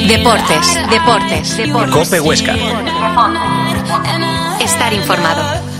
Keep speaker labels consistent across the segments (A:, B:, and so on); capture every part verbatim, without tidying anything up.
A: Deportes, deportes, deportes.
B: COPE Huesca.
A: Estar informado.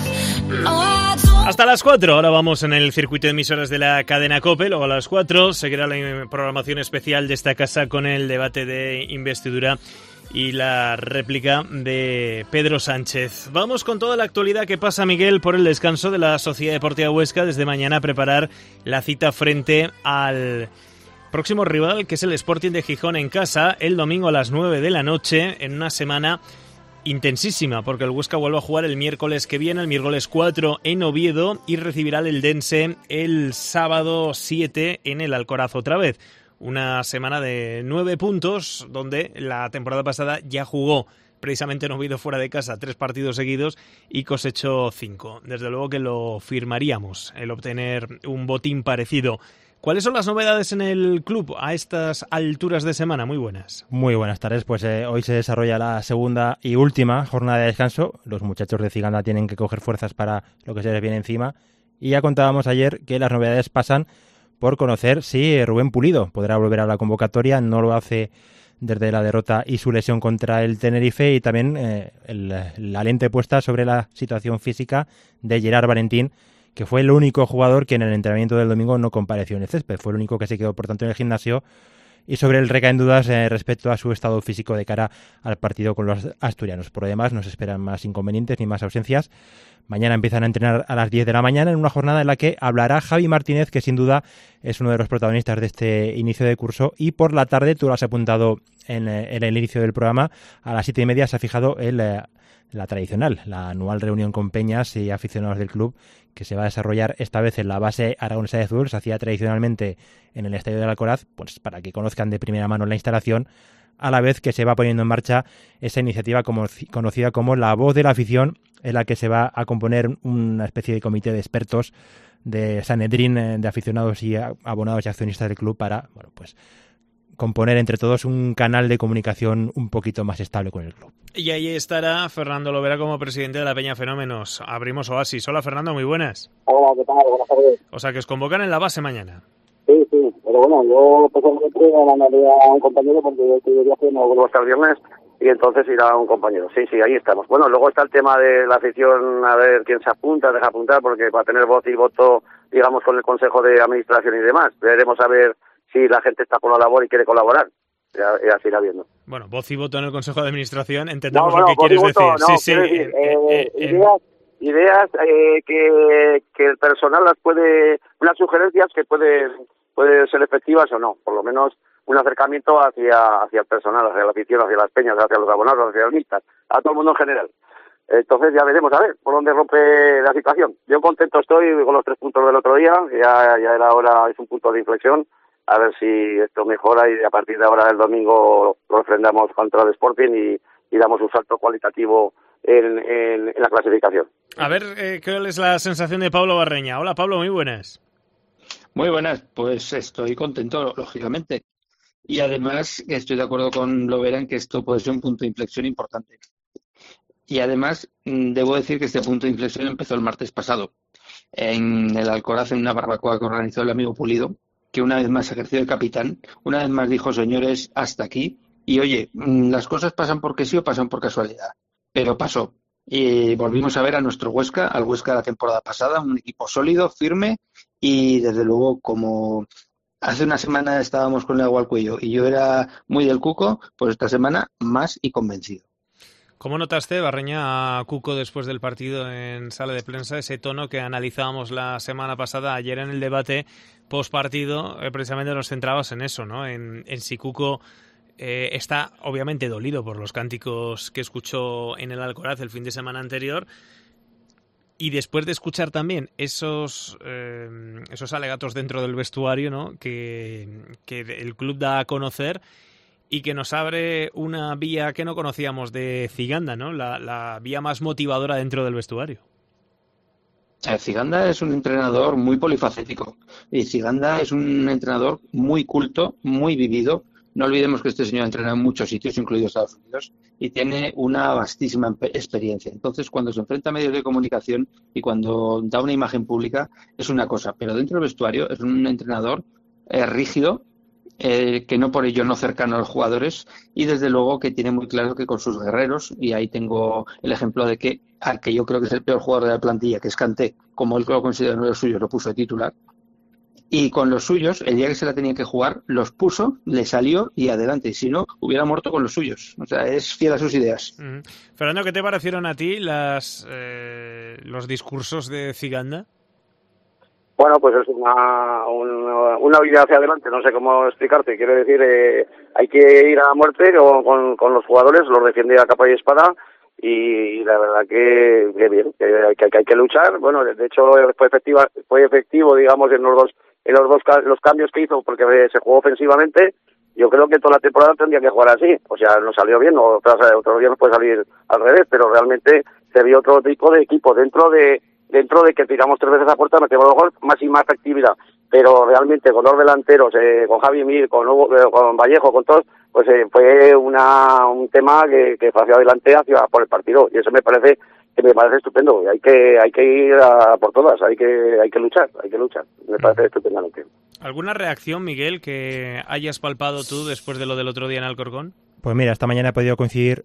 C: Hasta las cuatro, ahora vamos en el circuito de emisoras de la cadena COPE, luego a las cuatro seguirá la programación especial de esta casa con el debate de investidura y la réplica de Pedro Sánchez. Vamos con toda la actualidad que pasa, Miguel, por el descanso de la Sociedad Deportiva Huesca, desde mañana a preparar la cita frente al próximo rival, que es el Sporting de Gijón en casa, el domingo a las nueve de la noche, en una semana intensísima, porque el Huesca vuelve a jugar el miércoles que viene, el miércoles cuatro en Oviedo, y recibirá el Eldense el sábado siete en el Alcoraz otra vez. Una semana de nueve puntos, donde la temporada pasada ya jugó precisamente en Oviedo fuera de casa tres partidos seguidos y cosechó cinco. Desde luego que lo firmaríamos, el obtener un botín parecido. ¿Cuáles son las novedades en el club a estas alturas de semana? Muy buenas.
D: Muy buenas tardes. Pues eh, hoy se desarrolla la segunda y última jornada de descanso. Los muchachos de Ciganda tienen que coger fuerzas para lo que se les viene encima. Y ya contábamos ayer que las novedades pasan por conocer si Rubén Pulido podrá volver a la convocatoria. No lo hace desde la derrota y su lesión contra el Tenerife, y también eh, el, la lente puesta sobre la situación física de Gerard Valentín, que fue el único jugador que en el entrenamiento del domingo no compareció en el césped. Fue el único que se quedó, por tanto, en el gimnasio, y sobre él recaen dudas eh, respecto a su estado físico de cara al partido con los asturianos. Por lo demás, no se esperan más inconvenientes ni más ausencias. Mañana empiezan a entrenar a las diez de la mañana en una jornada en la que hablará Javi Martínez, que sin duda es uno de los protagonistas de este inicio de curso. Y por la tarde, tú lo has apuntado en, en el inicio del programa, a las siete y media se ha fijado el, la tradicional, la anual reunión con peñas y aficionados del club, que se va a desarrollar esta vez en la base aragonesa de fútbol. Se hacía tradicionalmente en el Estadio del Alcoraz, pues para que conozcan de primera mano la instalación, a la vez que se va poniendo en marcha esa iniciativa como, conocida como La Voz de la Afición, en la que se va a componer una especie de comité de expertos de Sanedrín, de aficionados y abonados y accionistas del club, para, bueno, pues componer entre todos un canal de comunicación un poquito más estable con el club.
C: Y ahí estará Fernando Lovera como presidente de la Peña Fenómenos. Abrimos Oasis. Hola, Fernando, muy buenas.
E: Hola, ¿qué tal? Buenas tardes.
C: O sea, que os convocan en la base mañana.
E: Sí, sí, pero bueno, yo personalmente me mandaría a un compañero porque yo estoy de viaje, no vuelvo hasta el viernes, y entonces irá un compañero. Sí, sí, ahí estamos. Bueno, luego está el tema de la afición, a ver quién se apunta, deja apuntar, porque para tener voz y voto, digamos, con el Consejo de Administración y demás, veremos a ver si la gente está por la labor y quiere colaborar. Ya, ya se irá viendo.
C: Bueno, voz y voto en el Consejo de Administración, entendemos
E: no,
C: lo
E: bueno,
C: que quieres
E: voto,
C: decir.
E: no,
C: sí, sí.
E: Decir,
C: eh,
E: eh,
C: eh, eh,
E: ideas, ideas eh, que, que el personal las puede, unas sugerencias que pueden puede ser efectivas o no, por lo menos un acercamiento hacia hacia el personal, hacia la afición, hacia las peñas, hacia los abonados, hacia los mixtas, a todo el mundo en general. Entonces ya veremos a ver por dónde rompe la situación. Yo contento estoy con los tres puntos del otro día, ya, ya era hora, es un punto de inflexión, a ver si esto mejora y a partir de ahora el domingo lo refrendamos contra el Sporting y, y damos un salto cualitativo en, en, en la clasificación.
C: A ver, eh, ¿cuál es la sensación de Pablo Barreña? Hola, Pablo, muy buenas.
F: Muy buenas, pues estoy contento, lógicamente. Y además estoy de acuerdo con Lovera en que esto puede ser un punto de inflexión importante. Y además debo decir que este punto de inflexión empezó el martes pasado en el Alcoraz, en una barbacoa que organizó el amigo Pulido, que una vez más ejerció el capitán, una vez más dijo, señores, hasta aquí. Y oye, las cosas pasan porque sí o pasan por casualidad, pero pasó. Y volvimos a ver a nuestro Huesca, al Huesca de la temporada pasada, un equipo sólido, firme, y desde luego, como hace una semana estábamos con el agua al cuello y yo era muy del Cuco, pues esta semana más y convencido.
C: ¿Cómo notaste, Barreña, a Cuco después del partido en sala de prensa, ese tono que analizábamos la semana pasada? Ayer en el debate postpartido, eh, precisamente nos centrabas en eso, ¿no? En, en si Cuco eh, está obviamente dolido por los cánticos que escuchó en el Alcoraz el fin de semana anterior, y después de escuchar también esos eh, esos alegatos dentro del vestuario, ¿no? que, que el club da a conocer y que nos abre una vía que no conocíamos de Ciganda, ¿no? La, la vía más motivadora dentro del vestuario.
F: Ciganda es un entrenador muy polifacético y Ciganda es un entrenador muy culto, muy vivido. No olvidemos que este señor ha entrenado en muchos sitios, incluidos Estados Unidos, y tiene una vastísima experiencia. Entonces, cuando se enfrenta a medios de comunicación y cuando da una imagen pública, es una cosa. Pero dentro del vestuario es un entrenador eh, rígido eh, que no por ello no cercano a los jugadores, y desde luego que tiene muy claro que con sus guerreros, y ahí tengo el ejemplo de que al que yo creo que es el peor jugador de la plantilla, que es Kanté, como él lo considera uno de los suyos, lo puso de titular, y con los suyos, el día que se la tenía que jugar, los puso, le salió y adelante, y si no, hubiera muerto con los suyos. O sea, es fiel a sus ideas.
C: Uh-huh. Fernando, ¿qué te parecieron a ti las eh, los discursos de Ziganda?
E: Bueno, pues es una, una, una habilidad hacia adelante, no sé cómo explicarte. Quiero decir, eh, hay que ir a muerte con, con, con los jugadores, los defiende a capa y espada, y la verdad que, que bien, que hay que, que hay que luchar. Bueno, de hecho fue efectiva, fue efectivo, digamos, en los dos en los dos los cambios que hizo, porque se jugó ofensivamente. Yo creo que toda la temporada tendría que jugar así, o sea, no salió bien, o otros días no puede salir al revés, pero realmente se vio otro tipo de equipo dentro de dentro de que tiramos tres veces a puerta, metemos gol, más y más efectividad, pero realmente con dos delanteros, eh, con Javi Mir, con, Hugo, eh, con Vallejo, con todos, pues eh, fue una un tema que, que fue hacia adelante, hacia por el partido, y eso me parece que me parece estupendo. Hay que hay que ir a por todas, hay que hay que luchar, hay que luchar. Me parece estupendamente.
C: ¿Alguna reacción, Miguel, que hayas palpado tú después de lo del otro día en Alcorcón?
D: Pues mira, esta mañana he podido coincidir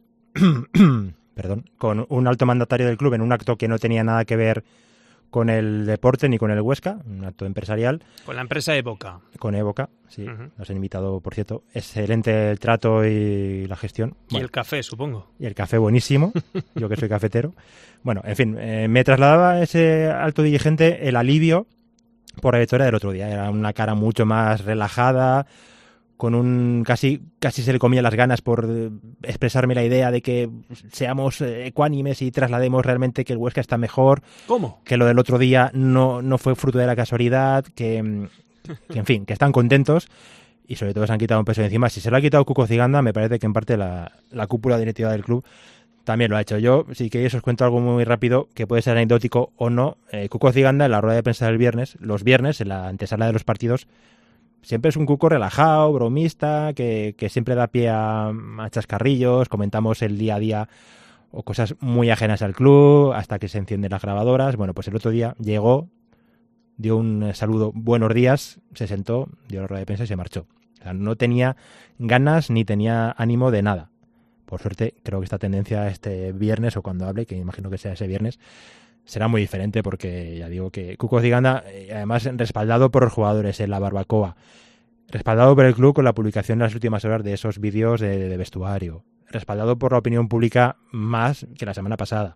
D: perdón, con un alto mandatario del club en un acto que no tenía nada que ver con el deporte ni con el Huesca, un acto empresarial.
C: Con la empresa Evoca.
D: Con Evoca, sí.
C: Uh-huh.
D: Nos han invitado, por cierto. Excelente el trato y la gestión.
C: Y
D: bueno,
C: el café, supongo.
D: Y el café buenísimo, yo que soy cafetero. Bueno, en fin, eh, me trasladaba ese alto dirigente el alivio por la victoria del otro día. Era una cara mucho más relajada, con un casi casi se le comía las ganas por expresarme la idea de que seamos ecuánimes y traslademos realmente que el Huesca está mejor.
C: ¿Cómo?
D: Que lo del otro día no, no fue fruto de la casualidad, que, que en fin, que están contentos y sobre todo se han quitado un peso de encima. Si se lo ha quitado Cuco Ciganda, me parece que en parte la, la cúpula directiva del club también lo ha hecho. Yo, si queréis, os cuento algo muy rápido que puede ser anecdótico o no. Eh, Cuco Ciganda, en la rueda de prensa del viernes, los viernes, en la antesala de los partidos, siempre es un Cuco relajado, bromista, que, que siempre da pie a, a chascarrillos, comentamos el día a día o cosas muy ajenas al club, hasta que se encienden las grabadoras. Bueno, pues el otro día llegó, dio un saludo, buenos días, se sentó, dio la rueda de prensa y se marchó. O sea, no tenía ganas ni tenía ánimo de nada. Por suerte, creo que esta tendencia este viernes, o cuando hable, que imagino que sea ese viernes, será muy diferente, porque ya digo que Cuco Ciganda, además respaldado por los jugadores en la barbacoa, respaldado por el club con la publicación en las últimas horas de esos vídeos de, de vestuario, respaldado por la opinión pública más que la semana pasada.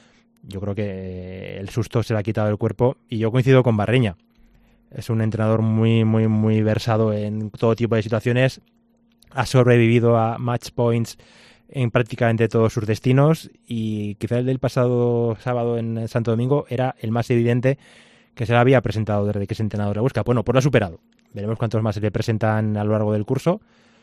D: Yo creo que el susto se le ha quitado del cuerpo y yo coincido con Barreña. Es un entrenador muy, muy, muy versado en todo tipo de situaciones, ha sobrevivido a match points en prácticamente todos sus destinos y quizá el del pasado sábado en Santo Domingo era el más evidente que se le había presentado desde que es entrenador de Huesca. Bueno, pues lo ha superado. Veremos cuántos más se le presentan a lo largo del curso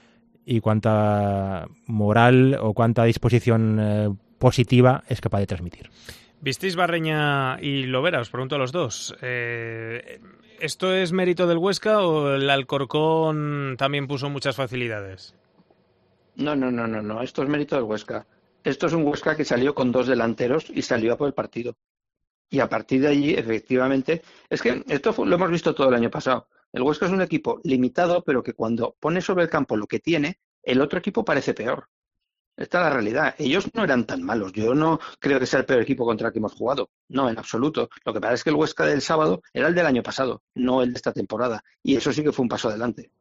D: y cuánta moral o cuánta disposición eh, positiva es capaz de transmitir.
C: ¿Visteis Barreña y Lovera? Os pregunto a los dos. Eh, ¿Esto es mérito del Huesca o el Alcorcón también puso muchas facilidades?
F: No, no, no, no, no. Esto es mérito del Huesca. Esto es un Huesca que salió con dos delanteros y salió a por el partido. Y a partir de allí, efectivamente, es que esto fue, lo hemos visto todo el año pasado. El Huesca es un equipo limitado, pero que cuando pone sobre el campo lo que tiene, el otro equipo parece peor. Esta es la realidad. Ellos no eran tan malos. Yo no creo que sea el peor equipo contra el que hemos jugado. No, en absoluto. Lo que pasa es que el Huesca del sábado era el del año pasado, no el de esta temporada. Y eso sí que fue un paso adelante.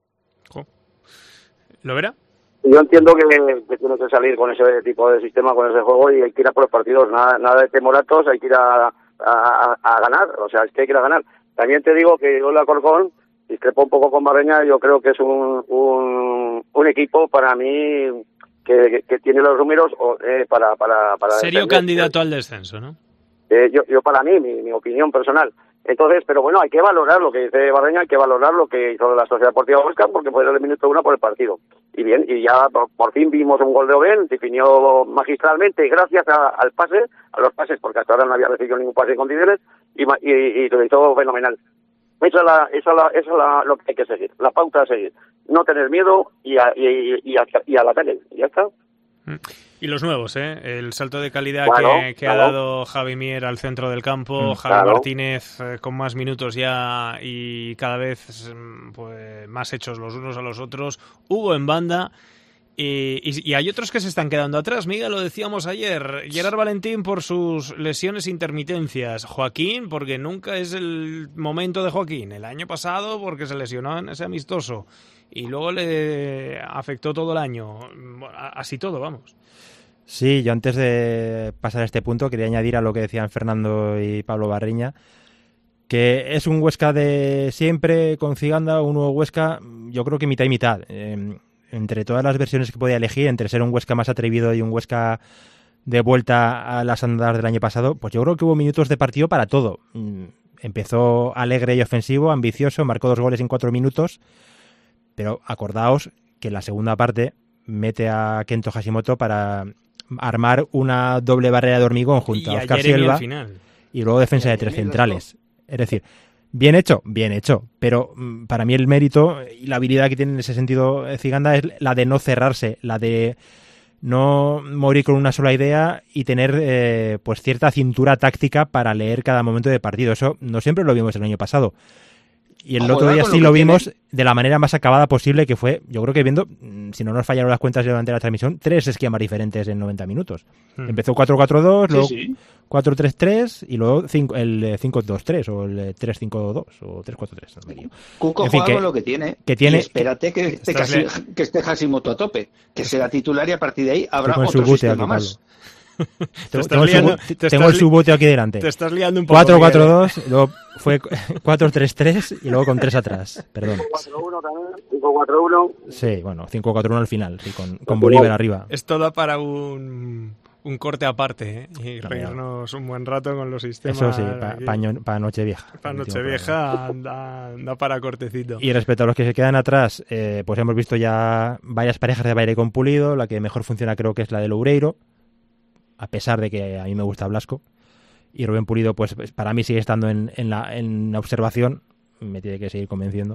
C: ¿Lovera?
E: Yo entiendo que, que tiene que salir con ese tipo de sistema, con ese juego, y hay que ir a por los partidos. Nada, nada de temoratos, hay que ir a, a, a, a ganar. O sea, es que hay que ir a ganar. También te digo que yo, la Alcorcón, discrepo un poco con Barreña, yo creo que es un, un, un equipo para mí que, que, que tiene los números eh, para, para, para...
C: Serio
E: defender.
C: Candidato al descenso, ¿no?
E: Eh, yo, yo para mí, mi, mi opinión personal. Entonces, pero bueno, hay que valorar lo que dice Barreña, hay que valorar lo que hizo la Sociedad Deportiva Huesca, porque fue el minuto uno por el partido. Y bien, y ya por, por fin vimos un gol de Oben, definió magistralmente, gracias a, al pase, a los pases, porque hasta ahora no había recibido ningún pase en condiciones, y, y, y lo hizo fenomenal. Esa es, la, esa es, la, esa es la, lo que hay que seguir, la pauta a seguir. No tener miedo y, a, y, y, a, y al ataque, y ya está.
C: Y los nuevos, ¿eh? El salto de calidad
E: Claro,
C: que, que
E: claro.
C: ha dado Javi Mier al centro del campo,
D: Mm,
C: Javi
E: claro.
C: Martínez eh, con más minutos ya y cada vez mm, pues, más hechos los unos a los otros, Hugo en banda. Y, y, y hay otros que se están quedando atrás, Miguel, lo decíamos ayer. Gerard Valentín por sus lesiones e intermitencias. Joaquín, porque nunca es el momento de Joaquín. El año pasado porque se lesionó en ese amistoso. Y luego le afectó todo el año. Así todo, vamos.
D: Sí, yo antes de pasar a este punto quería añadir a lo que decían Fernando y Pablo Barriña, que es un Huesca de siempre con Ciganda, un nuevo Huesca, yo creo que mitad y mitad. Eh, entre todas las versiones que podía elegir, entre ser un Huesca más atrevido y un Huesca de vuelta a las andadas del año pasado, pues yo creo que hubo minutos de partido para todo. Empezó alegre y ofensivo, ambicioso, marcó dos goles en cuatro minutos, pero acordaos que en la segunda parte mete a Kento Hashimoto para armar una doble barrera de hormigón junto
C: y
D: a Oscar
C: Jeremy
D: Silva
C: al final.
D: y luego defensa
F: Y a
D: de tres
F: Jeremy
D: centrales. Es decir, bien hecho, bien hecho, pero mm, para mí el mérito y la habilidad que tiene en ese sentido Ciganda es la de no cerrarse, la de no morir con una sola idea y tener eh, pues cierta cintura táctica para leer cada momento de partido. Eso no siempre lo vimos el año pasado. Y el
F: Joder,
D: otro día
F: con
D: sí
F: lo
D: lo
F: que
D: vimos
F: tiene.
D: de la manera más acabada posible, que fue, yo creo que viendo, mm, si no nos fallaron las cuentas durante la transmisión, tres esquemas diferentes en noventa minutos.
C: Hmm.
D: Empezó cuatro cuatro dos,
F: Sí,
D: luego
F: sí.
D: cuatro tres tres y luego cinco, el eh, cinco dos tres o el tres cinco dos o tres cuatro tres. No me lío.
F: Cuco
D: En fin,
F: juega
D: que-
F: con lo que tiene.
D: que tiene-
F: Y espérate que, esté
C: Estás
F: casi- que esté Hashimoto a tope, que será titular y a partir de ahí habrá
D: Estoy con el
F: otro
D: subbuteo
F: sistema
D: aquí,
F: más.
D: Pablo.
C: Te
D: Tengo,
C: estás
D: tengo el
C: liando-
D: subu-
C: te
D: tengo
C: estás
D: el
C: li-
D: subbuteo aquí delante.
C: Te estás liando un poco.
D: cuatro cuatro
C: Miguel.
D: dos, luego fue cuatro tres tres y luego con tres atrás. Perdón.
E: cuatro uno también, cinco cuatro uno.
D: Sí, bueno, cinco cuatro uno al final, sí, con, con Bolívar arriba.
C: Esto da para un, un corte aparte, ¿eh? Y
D: Claro.
C: reírnos un buen rato con los sistemas.
D: Eso sí, para
C: aquí.
D: pa Nochevieja.
C: Para
D: el último programa.
C: Nochevieja da, da para cortecito.
D: Y respecto a los que se quedan atrás, eh, pues hemos visto ya varias parejas de baile con Pulido. La que mejor funciona creo que es la de Loureiro, a pesar de que a mí me gusta Blasco. Y Rubén Pulido, pues pues, para mí sigue estando en, en, la, en la observación, me tiene que seguir convenciendo.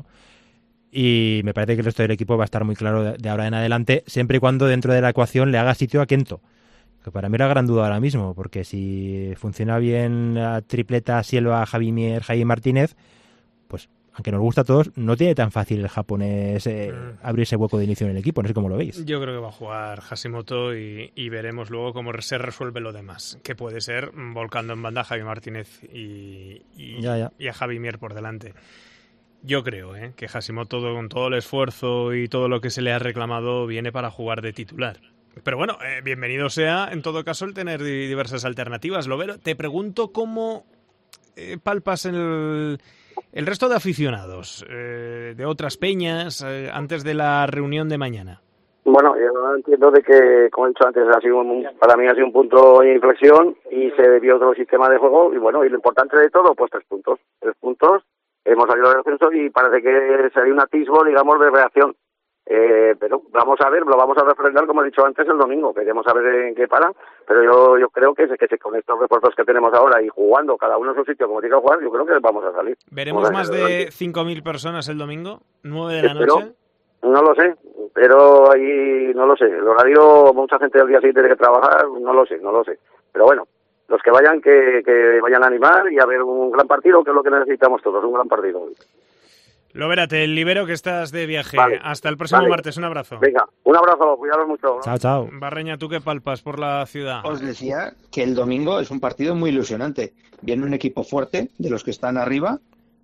D: Y me parece que el resto del equipo va a estar muy claro de, de ahora en adelante, siempre y cuando dentro de la ecuación le haga sitio a Kento, que para mí era gran duda ahora mismo, porque si funciona bien la tripleta Silva, Javi Mier, Jaime Martínez, pues aunque nos gusta a todos, no tiene tan fácil el japonés eh,
C: Mm.
D: abrirse hueco de inicio en el equipo, no sé cómo lo veis.
C: Yo creo que va a jugar Hashimoto y, y veremos luego cómo se resuelve lo demás. Que puede ser volcando en banda a Javi Martínez y, y,
D: Ya, ya.
C: y a Javi Mier por delante. Yo creo ¿eh? que Hashimoto, con todo el esfuerzo y todo lo que se le ha reclamado, viene para jugar de titular. Pero bueno, eh, bienvenido sea en todo caso el tener di- diversas alternativas. Lovero, te pregunto cómo eh, palpas el, el resto de aficionados eh, de otras peñas eh, antes de la reunión de mañana.
E: Bueno, yo entiendo de que, como he dicho antes, ha sido un, para mí ha sido un punto de inflexión y se debió otro sistema de juego y bueno, y lo importante de todo, pues tres puntos. Tres puntos, hemos salido del descenso y parece que sería un atisbo, digamos, de reacción. Eh, pero vamos a ver, lo vamos a refrendar, como he dicho antes, el domingo. Veremos a ver en qué para, pero yo yo creo que, se, que se, con estos refuerzos que tenemos ahora y jugando cada uno en su sitio como tiene que jugar, yo creo que vamos a salir.
C: ¿Veremos
E: Vamos a
C: más
E: salir
C: de
E: adelante.
C: cinco mil personas el domingo? ¿nueve de la
E: Espero.
C: noche?
E: No lo sé, pero ahí no lo sé. El horario, mucha gente al día siguiente tiene que trabajar, no lo sé, no lo sé. Pero bueno, los que vayan, que, que vayan a animar y a ver un gran partido, que es lo que necesitamos todos, un gran partido.
C: Lovera, te libero que estás de viaje.
E: Vale.
C: Hasta el próximo
E: Vale.
C: martes. Un abrazo.
E: Venga, un abrazo, cuidados mucho.
D: Chao, chao.
C: Barreña, ¿tú qué palpas por la ciudad?
F: Os decía que el domingo es un partido muy ilusionante. Viene un equipo fuerte de los que están arriba.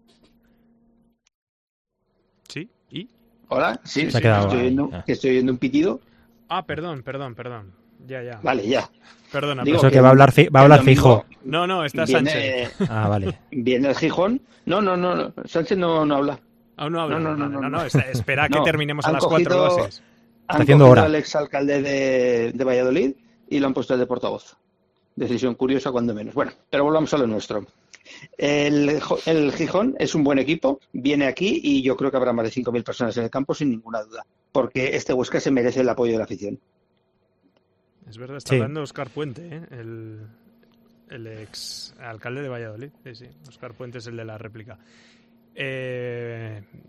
C: ¿Sí? ¿Y?
F: Hola, sí,
D: Se ha
F: sí,
D: quedado
F: estoy
D: ahí.
F: oyendo,
D: Ah.
F: que estoy oyendo un pitido.
C: Ah, perdón, perdón, perdón. Ya, ya.
F: Vale, ya.
C: Perdona.
F: Digo
D: Eso
C: perdona.
D: que va a hablar, fi- va a
F: el
D: hablar
F: domingo
D: fijo.
C: No, no, está Sánchez.
F: Viene,
D: Ah, vale.
F: viene el Gijón. No, no, no, no. Sánchez no, no habla.
C: Aún no habla.
F: No, no, no,
C: Vale,
F: no,
C: no,
F: no.
C: es- espera que
F: No,
C: terminemos a
F: han
C: las cuatro.
F: cogido-
C: Lo haces.
F: Han
D: haciendo
F: cogido
D: hora.
F: al exalcalde de, de Valladolid y lo han puesto de portavoz. Decisión curiosa, cuando menos. Bueno, pero volvamos a lo nuestro. El, Jo- el Gijón es un buen equipo, viene aquí y yo creo que habrá más de cinco mil personas en el campo sin ninguna duda, porque este Huesca se merece el apoyo de la afición.
C: Es verdad, está
D: Sí.
C: hablando Óscar Puente, ¿eh? el, el ex alcalde de Valladolid. Sí, sí. Óscar Puente es el de la réplica. Eh,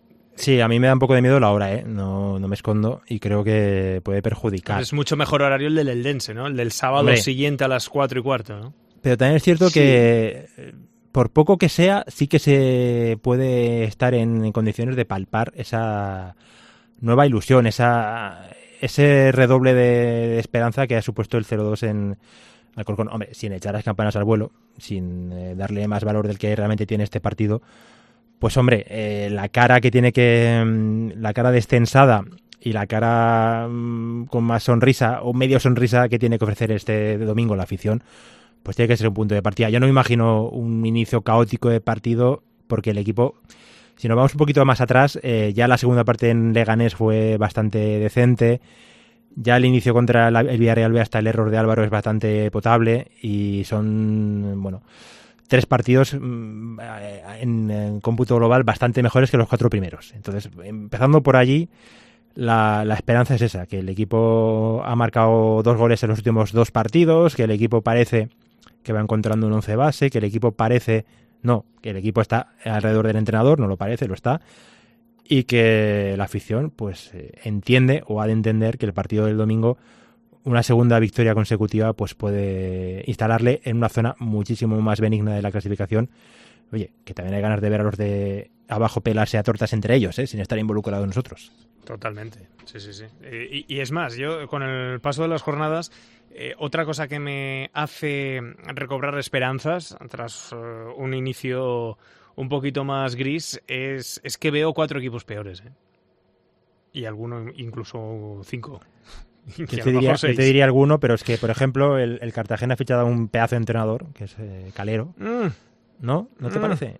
D: Sí, a mí me da un poco de miedo la hora, ¿eh? No, no me escondo y creo que puede perjudicar.
C: Es mucho mejor horario el del Eldense, ¿no? El del sábado Hombre. siguiente a las cuatro y cuarto, ¿no?
D: Pero también es cierto sí. que, por poco que sea, sí que se puede estar en, en condiciones de palpar esa nueva ilusión, esa ese redoble de, de esperanza que ha supuesto el cero dos en Alcorcón. Hombre, sin echar las campanas al vuelo, sin eh, darle más valor del que realmente tiene este partido, pues hombre, eh, la cara que tiene que... la cara destensada y la cara mmm, con más sonrisa o medio sonrisa que tiene que ofrecer este domingo la afición, pues tiene que ser un punto de partida. Yo no me imagino un inicio caótico de partido porque el equipo... Si nos vamos un poquito más atrás, eh, ya la segunda parte en Leganés fue bastante decente. Ya el inicio contra la, el Villarreal, hasta el error de Álvaro, es bastante potable. Y son, bueno, tres partidos en, en cómputo global bastante mejores que los cuatro primeros. Entonces, empezando por allí, la, la esperanza es esa, que el equipo ha marcado dos goles en los últimos dos partidos, que el equipo parece que va encontrando un once base, que el equipo parece... No, que el equipo está alrededor del entrenador, no lo parece, lo está, y que la afición pues eh, entiende o ha de entender que el partido del domingo, una segunda victoria consecutiva, pues puede instalarle en una zona muchísimo más benigna de la clasificación. Oye, que también hay ganas de ver a los de abajo pelarse a tortas entre ellos, ¿eh? Sin estar involucrados nosotros.
C: Totalmente, sí, sí, sí. Y, y es más, yo con el paso de las jornadas... Eh, otra cosa que me hace recobrar esperanzas tras uh, un inicio un poquito más gris es, es que veo cuatro equipos peores, ¿eh? Y alguno incluso cinco.
D: Yo te, diría, yo te diría alguno, pero es que, por ejemplo, el, el Cartagena ha fichado a un pedazo de entrenador, que es eh, Calero. Mm. ¿No? ¿No te mm. parece?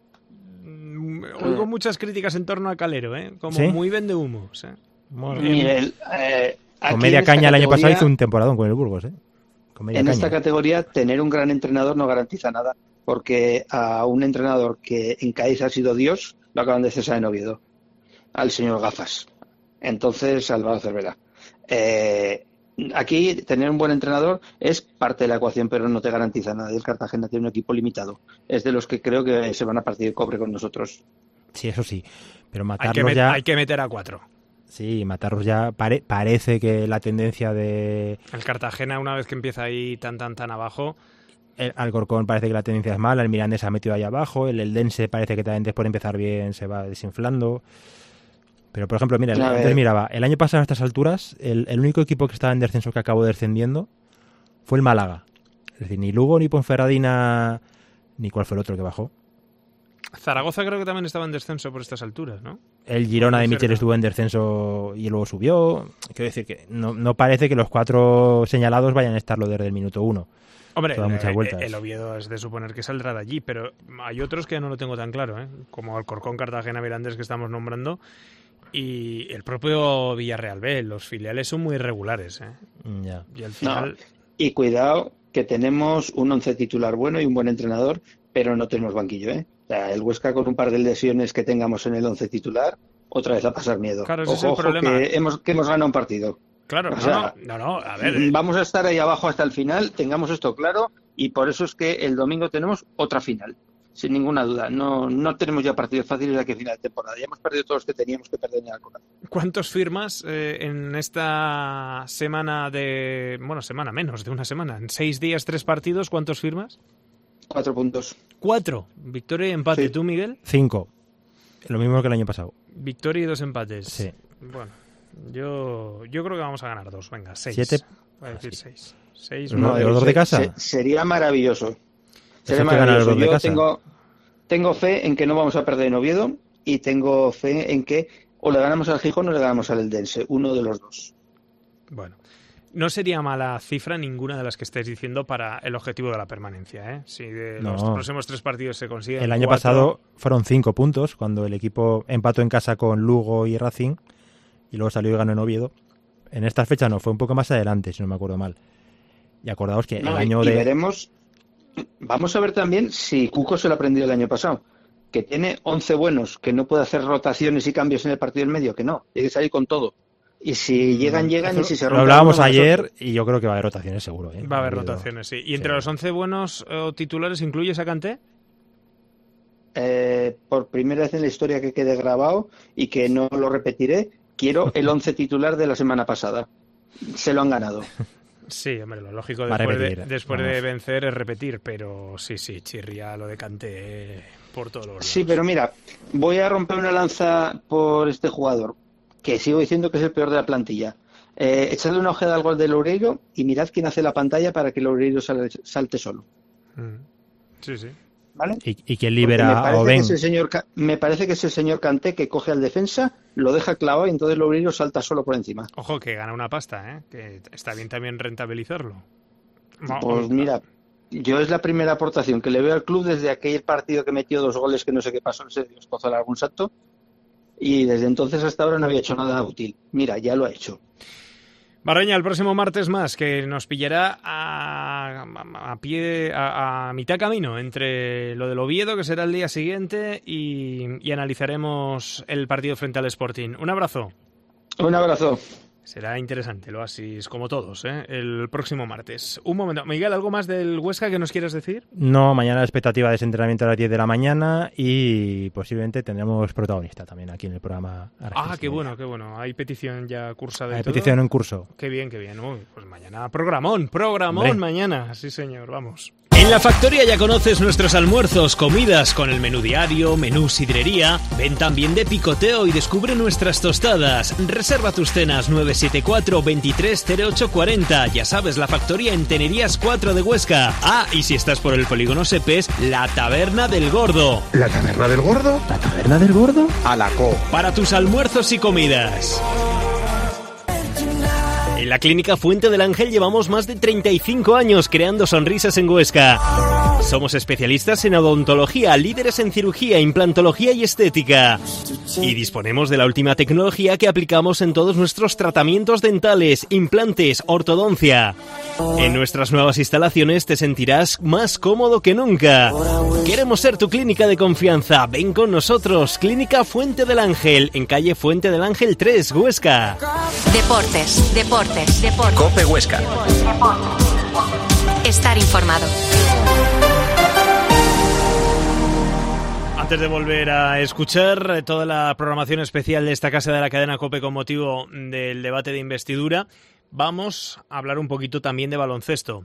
C: Oigo muchas críticas en torno a Calero, ¿eh? Como ¿Sí? muy vendehumos, ¿eh?
F: Bueno, Miguel, eh...
D: Con Aquí media caña el año pasado hizo un temporadón con el Burgos, ¿eh? Con media
F: en
D: caña.
F: Esta categoría, tener un gran entrenador no garantiza nada, porque a un entrenador que en Cádiz ha sido Dios, lo acaban de cesar en Oviedo, al señor Gafas. Entonces, Álvaro Cervera. Eh, aquí, tener un buen entrenador es parte de la ecuación, pero no te garantiza nada. El Cartagena tiene un equipo limitado. Es de los que creo que se van a partir el cobre con nosotros.
D: Sí, eso sí. Pero matarlos
C: hay que met-
D: ya...
C: Hay que meter a cuatro.
D: Sí, matarlos ya pare, parece que la tendencia de...
C: El Cartagena, una vez que empieza ahí tan, tan, tan abajo...
D: El Alcorcón parece que la tendencia es mala, el Mirandés se ha metido ahí abajo, el Eldense parece que también después de empezar bien se va desinflando. Pero, por ejemplo, mira, antes miraba, el año pasado a estas alturas, el, el único equipo que estaba en descenso que acabó descendiendo fue el Málaga. Es decir, ni Lugo, ni Ponferradina, ni cuál fue el otro que bajó.
C: Zaragoza creo que también estaba en descenso por estas alturas, ¿no?
D: El Girona de Michel estuvo en descenso y luego subió. Quiero decir que no, no parece que los cuatro señalados vayan a estarlo desde el minuto uno.
C: Hombre, el, el, el Oviedo es de suponer que saldrá de allí, pero hay otros que no lo tengo tan claro, ¿eh? Como Alcorcón, Cartagena, Mirandés que estamos nombrando, y el propio Villarreal B. Los filiales son muy irregulares, ¿eh?
D: Ya.
C: Y al final...
F: No. Y cuidado que tenemos un once titular bueno y un buen entrenador, pero no tenemos banquillo, ¿eh? O sea, el Huesca con un par de lesiones que tengamos en el once titular, otra vez a pasar miedo.
C: Claro, ese
F: ojo,
C: es el
F: ojo,
C: problema.
F: Que hemos, que hemos ganado un partido.
C: Claro,
F: o
C: no,
F: sea,
C: no, no, a ver.
F: Vamos a estar ahí abajo hasta el final, tengamos esto claro, y por eso es que el domingo tenemos otra final, sin ninguna duda. No, no tenemos ya partidos fáciles de aquí a final de temporada. Ya hemos perdido todos los que teníamos que perder en Alcoraz.
C: ¿Cuántos firmas eh, en esta semana de... Bueno, semana menos de una semana. En seis días, tres partidos, ¿cuántos firmas?
F: Cuatro puntos.
C: Cuatro. Victoria y empate.
F: Sí.
C: ¿Tú, Miguel?
D: Cinco. Lo mismo que el año pasado.
C: Victoria y dos empates.
D: Sí.
C: Bueno, yo, yo creo que vamos a ganar dos. Venga, seis.
D: Siete.
C: Voy a decir
D: ah, sí.
C: seis. Seis.
D: No, ¿de los dos de casa?
F: Se, sería maravilloso. Sería
D: Eso
F: maravilloso.
D: los de
F: Yo
D: casa.
F: tengo, tengo fe en que no vamos a perder en Oviedo y tengo fe en que o le ganamos al Gijón o le ganamos al Eldense. Uno de los dos.
C: Bueno. No sería mala cifra ninguna de las que estáis diciendo para el objetivo de la permanencia, ¿eh? Si de
D: No.
C: los próximos tres partidos se consiguen
D: El año
C: cuatro...
D: pasado fueron cinco puntos cuando el equipo empató en casa con Lugo y Racing y luego salió y ganó en Oviedo. En estas fechas no, fue un poco más adelante, si no me acuerdo mal. Y acordaos que
F: No,
D: el año
F: y
D: de...
F: veremos, vamos a ver también si Cuco se lo ha aprendido el año pasado, que tiene once buenos, que no puede hacer rotaciones y cambios en el partido del medio, que no, tiene que salir con todo. Y si llegan, llegan,
D: Eso
F: y si se
D: lo
F: rompen...
D: hablábamos
F: alguno,
D: ayer
F: nosotros...
D: y yo creo que va a haber rotaciones seguro. ¿eh?
C: Va a haber
D: Ha habido-
C: rotaciones, sí. ¿Y entre
D: Sí.
C: los once buenos eh, titulares incluyes a Kanté?
F: eh, por primera vez en la historia que quede grabado y que no lo repetiré, quiero el once titular de la semana pasada. Se lo han ganado.
C: Sí, hombre, lo lógico
D: Va a
C: después, de,
D: repetir,
C: después
D: vamos.
C: de vencer es repetir, pero sí, sí, chirría lo de Kanté eh, por todos los lados.
F: Sí, pero mira, voy a romper una lanza por este jugador, que sigo diciendo que es el peor de la plantilla. Eh, echadle una ojeada al gol de Loureiro y mirad quién hace la pantalla para que Loureiro sal- salte solo.
C: Mm. Sí, sí.
F: ¿Vale?
D: ¿Y, y quién
F: Porque
D: libera
F: me
D: a
F: parece, que
D: Oben?
F: es el señor, Ca- me parece que es el señor Kanté que coge al defensa, lo deja clavado y entonces Loureiro salta solo por encima.
C: Ojo, que gana una pasta, ¿eh? Que está bien también rentabilizarlo. Ma-
F: Pues mira, yo es la primera aportación que le veo al club desde aquel partido que metió dos goles que no sé qué pasó, no sé si os puedo hacer algún salto, y desde entonces hasta ahora no había hecho nada útil. Mira, ya lo ha hecho.
C: Barreña, el próximo martes más, que nos pillará a, a, a pie, a, a mitad camino entre lo del Oviedo, que será el día siguiente, y, y analizaremos el partido frente al Sporting. Un abrazo.
F: Un abrazo.
C: Será interesante, lo así es como todos, ¿eh? El próximo martes. Un momento. Miguel, ¿algo más del Huesca que nos quieras decir?
D: No, mañana la expectativa de ese entrenamiento a las diez de la mañana y posiblemente tendremos protagonista también aquí en el programa.
C: Ah, qué bueno, qué bueno. Hay petición ya cursada.
D: Hay
C: y todo.
D: petición en curso.
C: Qué bien, qué bien. Uy, pues mañana programón, programón
D: Hombre.
C: mañana. Sí, señor, vamos. En la factoría ya conoces nuestros almuerzos, comidas con el menú diario, menú sidrería. Ven también de picoteo y descubre nuestras tostadas. Reserva tus cenas nueve siete cuatro, veintitrés cero ocho cuarenta. Ya sabes, la factoría en Tenerías cuatro de Huesca. Ah, y si estás por el polígono Sepes, la Taberna del Gordo.
B: ¿La taberna del gordo?
D: ¿La taberna del gordo?
B: A la co.
C: Para tus almuerzos y comidas. En la Clínica Fuente del Ángel llevamos más de treinta y cinco años creando sonrisas en Huesca. Somos especialistas en odontología, líderes en cirugía, implantología y estética. Y disponemos de la última tecnología que aplicamos en todos nuestros tratamientos dentales, implantes, ortodoncia. En nuestras nuevas instalaciones te sentirás más cómodo que nunca. Queremos ser tu clínica de confianza. Ven con nosotros. Clínica Fuente del Ángel, en calle Fuente del Ángel tres, Huesca.
A: Deportes, deportes, deportes.
G: Cope Huesca.
A: Estar informado.
C: Antes de volver a escuchar toda la programación especial de esta casa de la cadena COPE con motivo del debate de investidura, vamos a hablar un poquito también de baloncesto.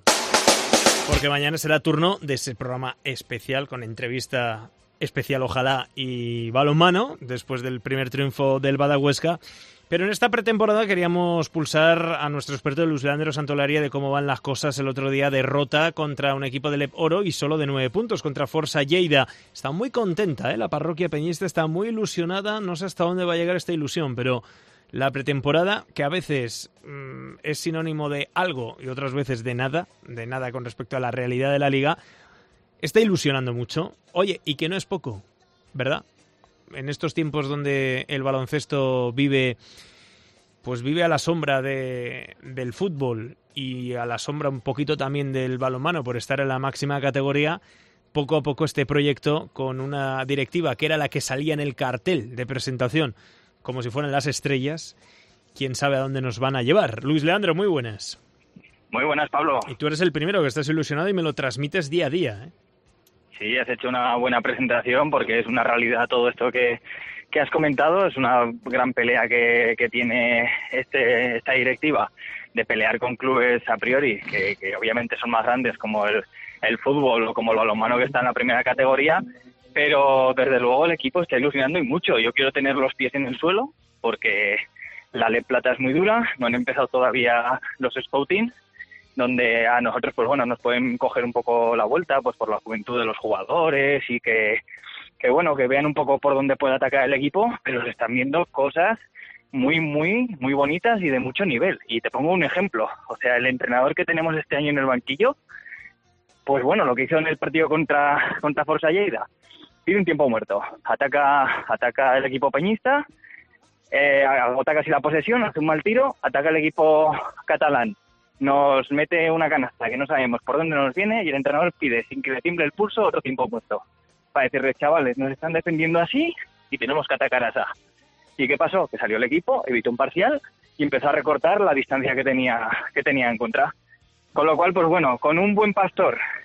C: Porque mañana será turno de ese programa especial con entrevista especial, ojalá, y balonmano, después del primer triunfo del Bada Huesca. Pero en esta pretemporada queríamos pulsar a nuestro experto Luis Leandro Santolaria de cómo van las cosas. El otro día derrota contra un equipo del E P Oro y solo de nueve puntos contra Forza Lleida. Está muy contenta, ¿eh? La parroquia peñista está muy ilusionada. No sé hasta dónde va a llegar esta ilusión, pero la pretemporada, que a veces mmm, es sinónimo de algo y otras veces de nada, de nada con respecto a la realidad de la liga, está ilusionando mucho. Oye, y que no es poco, ¿verdad? En estos tiempos donde el baloncesto vive, pues vive a la sombra de, del fútbol y a la sombra un poquito también del balonmano por estar en la máxima categoría, poco a poco este proyecto con una directiva que era la que salía en el cartel de presentación como si fueran las estrellas, quién sabe a dónde nos van a llevar. Luis Leandro, muy buenas.
H: Muy buenas, Pablo.
C: Y tú eres el primero que estás ilusionado y me lo transmites día a día, ¿eh?
H: Sí, has hecho una buena presentación porque es una realidad todo esto que, que has comentado. Es una gran pelea que, que tiene este, esta directiva de pelear con clubes a priori, que, que obviamente son más grandes como el, el fútbol o como el balonmano que está en la primera categoría, pero desde luego el equipo está ilusionando y mucho. Yo quiero tener los pies en el suelo porque la L E Plata es muy dura, no han empezado todavía los scouting, donde a nosotros, pues bueno, nos pueden coger un poco la vuelta, pues por la juventud de los jugadores y que, que bueno, que vean un poco por dónde puede atacar el equipo, pero se están viendo cosas muy, muy, muy bonitas y de mucho nivel. Y te pongo un ejemplo, o sea, el entrenador que tenemos este año en el banquillo, pues bueno, lo que hizo en el partido contra, contra Forza Lleida, pide un tiempo muerto, ataca, ataca el equipo peñista, eh, agota casi la posesión, hace un mal tiro, ataca el equipo catalán, nos mete una canasta que no sabemos por dónde nos viene y el entrenador pide, sin que le timble el pulso, otro tiempo puesto. Para decirles, chavales, nos están defendiendo así y tenemos que atacar así. ¿Y qué pasó? Que salió el equipo, evitó un parcial y empezó a recortar la distancia que tenía, que tenía en contra. Con lo cual, pues bueno, con un buen pastor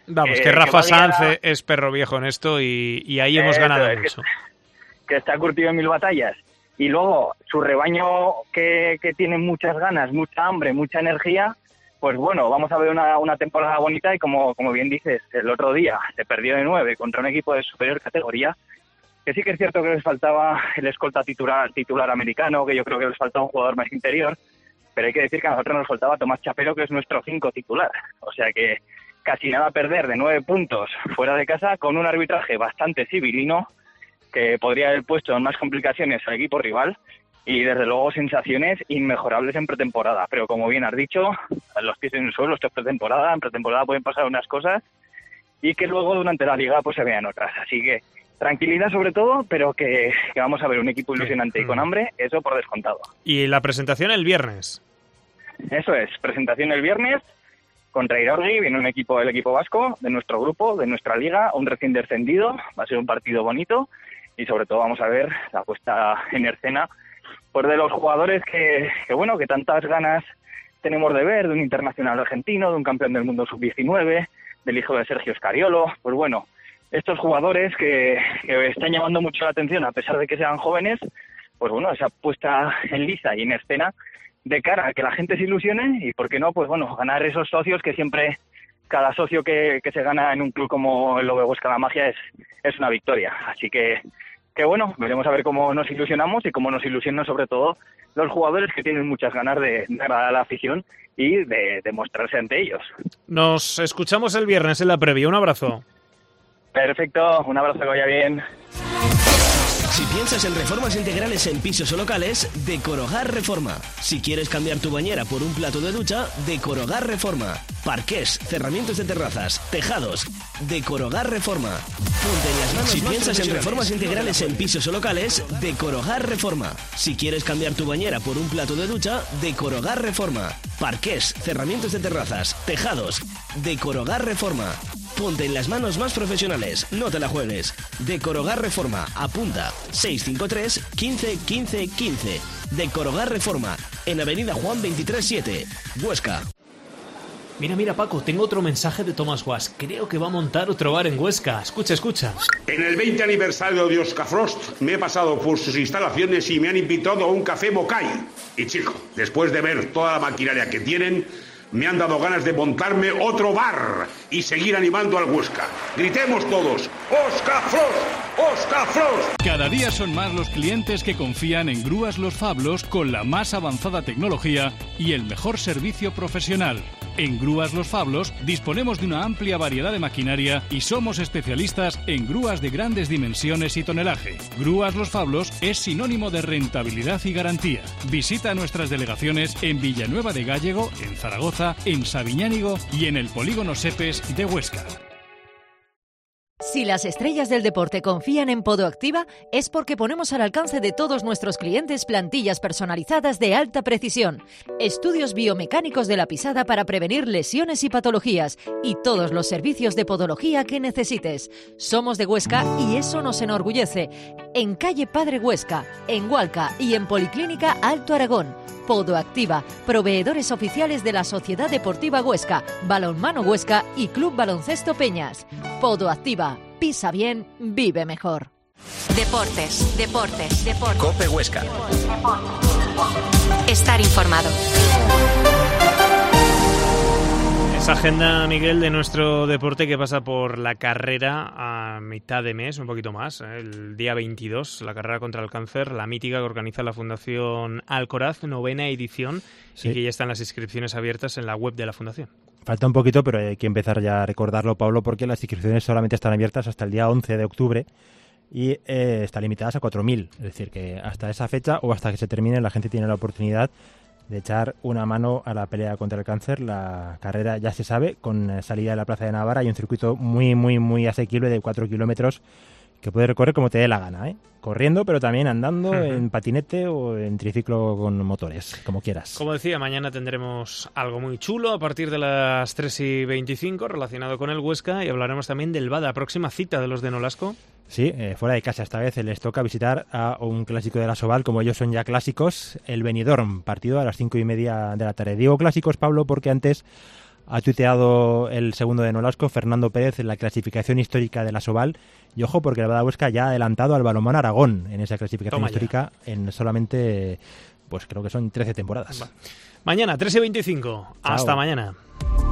C: Vamos,
H: que,
C: que Rafa
H: que valga...
C: Sanz es perro viejo en esto y, y ahí hemos
H: eh,
C: ganado
H: es
C: mucho.
H: Que, que está curtido en mil batallas. Y luego su rebaño que, que tiene muchas ganas, mucha hambre, mucha energía, pues bueno, vamos a ver una, una temporada bonita y como, como bien dices, el otro día se perdió de nueve contra un equipo de superior categoría, que sí que es cierto que les faltaba el escolta titular, titular americano, que yo creo que les faltaba un jugador más interior, pero hay que decir que a nosotros nos faltaba Tomás Chapero, que es nuestro cinco titular. O sea que casi nada a perder de nueve puntos fuera de casa con un arbitraje bastante civilino que podría haber puesto en más complicaciones al equipo rival y desde luego sensaciones inmejorables en pretemporada. Pero como bien has dicho, los pies en el suelo, esto es pretemporada, en pretemporada pueden pasar unas cosas y que luego durante la liga pues se vean otras. Así que tranquilidad sobre todo, pero que, que vamos a ver un equipo ilusionante sí. y con hambre, eso por descontado.
C: Y la presentación el viernes.
H: Eso es, presentación el viernes contra Iraurgi, viene un equipo, el equipo vasco de nuestro grupo, de nuestra liga, un recién descendido, va a ser un partido bonito y sobre todo vamos a ver la puesta en escena pues de los jugadores que, que bueno, que tantas ganas tenemos de ver, de un internacional argentino, de un campeón del mundo sub diecinueve, del hijo de Sergio Scariolo, pues bueno, estos jugadores que, que están llamando mucho la atención a pesar de que sean jóvenes, pues bueno, esa puesta en liza y en escena de cara a que la gente se ilusione y por qué no, pues bueno, ganar esos socios que siempre, cada socio que, que se gana en un club como el Lobe Huesca La Magia es, es una victoria. Así que, que bueno, veremos a ver cómo nos ilusionamos y cómo nos ilusionan sobre todo los jugadores que tienen muchas ganas de, de agradar a la afición y de, de mostrarse ante ellos.
C: Nos escuchamos el viernes en la previa. Un abrazo.
H: Perfecto, un abrazo, que vaya bien.
B: Si piensas en reformas integrales en pisos o locales, Decorogar Reforma. Si quieres cambiar tu bañera por un plato de ducha, Decorogar Reforma. Parqués, cerramientos de terrazas, tejados, Decorogar Reforma. Ponte en las manos. Si piensas en reformas integrales en pisos o locales, Decorogar Reforma. Si quieres cambiar tu bañera por un plato de ducha, Decorogar Reforma. Parqués, cerramientos de terrazas, tejados, Decorogar Reforma. Ponte en las manos más profesionales, no te la juegues. Decorogar Reforma, apunta seis cinco tres, quince, quince, quince. Decorogar Reforma, en Avenida Juan veintitrés siete, Huesca.
C: Mira, mira, Paco, tengo otro mensaje de Thomas Was. Creo que va a montar otro bar en Huesca. Escucha, escucha.
G: En el veinte aniversario de Oscar Frost me he pasado por sus instalaciones y me han invitado a un café Mocay. Y chico, después de ver toda la maquinaria que tienen, me han dado ganas de montarme otro bar y seguir animando al Huesca. Gritemos todos, ¡Oscar Frost! ¡Oscar Frost!
I: Cada día son más los clientes que confían en Grúas Los Fablos con la más avanzada tecnología y el mejor servicio profesional. En Grúas Los Fablos disponemos de una amplia variedad de maquinaria y somos especialistas en grúas de grandes dimensiones y tonelaje. Grúas Los Fablos es sinónimo de rentabilidad y garantía. Visita nuestras delegaciones en Villanueva de Gállego, en Zaragoza, en Sabiñánigo y en el Polígono Sepes de Huesca.
J: Si las estrellas del deporte confían en Podoactiva, es porque ponemos al alcance de todos nuestros clientes plantillas personalizadas de alta precisión, estudios biomecánicos de la pisada para prevenir lesiones y patologías y todos los servicios de podología que necesites. Somos de Huesca y eso nos enorgullece. En calle Padre Huesca, en Hualca y en Policlínica Alto Aragón. Podoactiva, proveedores oficiales de la Sociedad Deportiva Huesca, Balonmano Huesca y Club Baloncesto Peñas. Podoactiva, pisa bien, vive mejor.
A: Deportes, deportes, deportes.
B: Cope Huesca.
A: Estar informado.
C: Esa agenda, Miguel, de nuestro deporte que pasa por la carrera a mitad de mes, un poquito más, ¿eh? El día veintidós, la carrera contra el cáncer, la mítica que organiza la Fundación Alcoraz, novena edición, sí. Y que ya están las inscripciones abiertas en la web de la Fundación.
D: Falta un poquito, pero hay que empezar ya a recordarlo, Pablo, porque las inscripciones solamente están abiertas hasta el día once de octubre y eh, están limitadas a cuatro mil. Es decir, que hasta esa fecha o hasta que se termine la gente tiene la oportunidad de echar una mano a la pelea contra el cáncer. La carrera ya se sabe, con salida de la Plaza de Navarra y un circuito muy, muy, muy asequible de cuatro kilómetros que puedes recorrer como te dé la gana, ¿eh? Corriendo, pero también andando, uh-huh. en patinete o en triciclo con motores, como quieras.
C: Como decía, mañana tendremos algo muy chulo a partir de las tres y veinticinco relacionado con el Huesca y hablaremos también del Bada, próxima cita de los de Nolasco.
D: Sí, eh, fuera de casa esta vez les toca visitar a un clásico de la Soval, como ellos son ya clásicos, el Benidorm, partido a las cinco y media de la tarde. Digo clásicos, Pablo, porque antes Ha tuiteado el segundo de Nolasco, Fernando Pérez, en la clasificación histórica de la Soval. Y ojo, porque el Bada Huesca ya ha adelantado al Balonmano Aragón en esa clasificación
C: Toma
D: histórica ya. En solamente, pues creo que son trece temporadas.
C: Va. Mañana, trece y veinticinco. Hasta mañana.